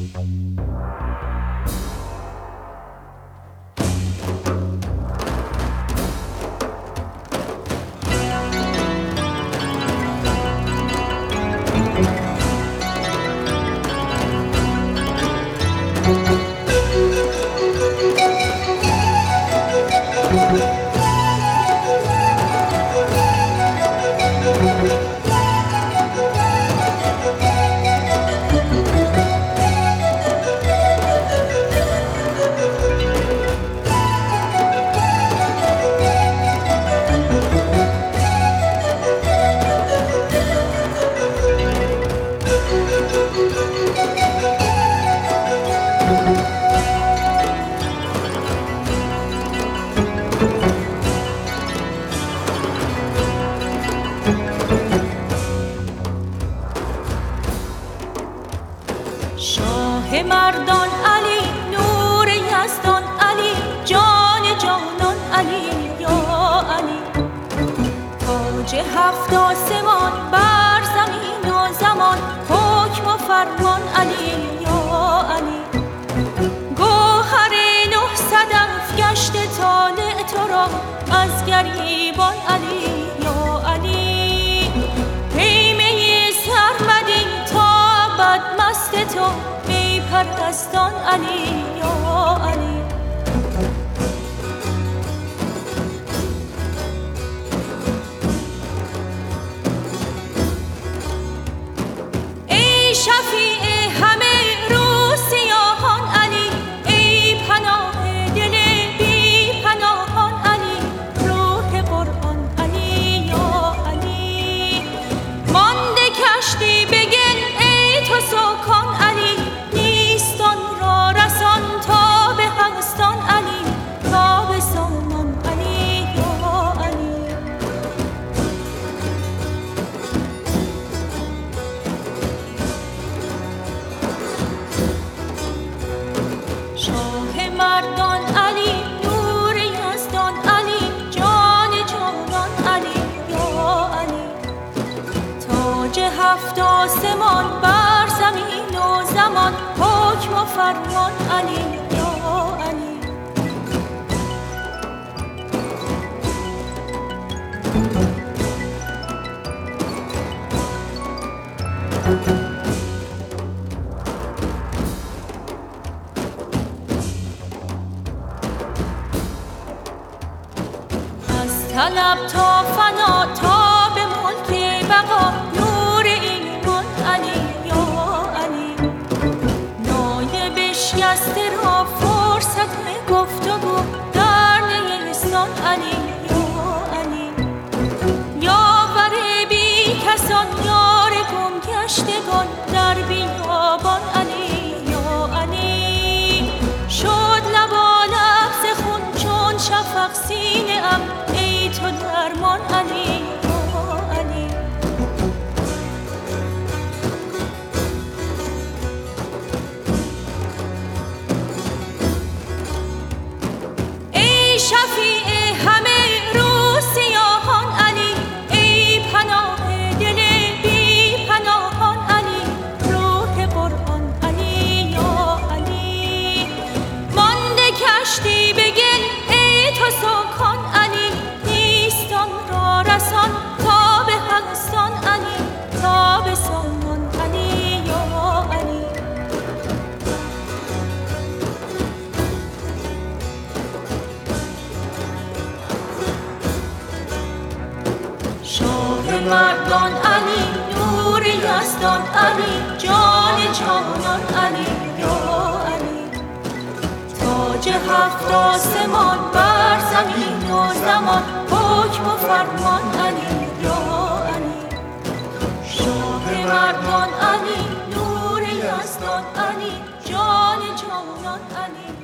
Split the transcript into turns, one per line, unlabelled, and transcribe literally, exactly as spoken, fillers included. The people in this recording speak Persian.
شاه مردان علی، نور یزدان علی، جان جانان علی یا علی. تاج هفت آسمان بر زمین و زمان، حکم و فرمان علی یا علی. گوهر نه صدف گشت طالع تو را از گریبان علی یا علی. پیمه سرمدی تا ابد مست تو ای پرستان علی یا علی. ای شفیع همه روسیاهان علی، ای پناه دل بی پناهان علی، روح قرآن علی یا علی. مانده کشتی بگل ای تو سکان علی، نیستان را رسان تا به هستان علی، تا به سامان علی یا علی. شاه مردان علی، نور یزدان علی، جان جانان علی یا علی. تاج هفت آسمان بر زمین و زمان، حکم و فرمان علی یا علی. از طلب تا فنا تا به ملک بقا، نور ایمان علی یا علی. نای شکسته را فرصت گفتگو در نیستان علی یا علی. یاور بی کسان، یار گم گشتگان در بیابان علی یا علی. شد لبالب ز خون چون شفق سینه ام، ای تو درمان علی یا علی. ای شفیع همه روسیاهان علی، ای پناه دل بی پناهان علی، روح قرآن علی یا علی. مانده کشتی بگل ای تو سکان علی، نیستان را رسان تا به هستان علی، تا به سامان علی یا علی. شاه مردان علی، نور یزدان علی، جان جانان علی یا علی. تاج هفت آسمان بر زمین و زمان، حکم و فرمان علی یا علی. شاه مردان علی، نور یزدان علی، جان جانان علی.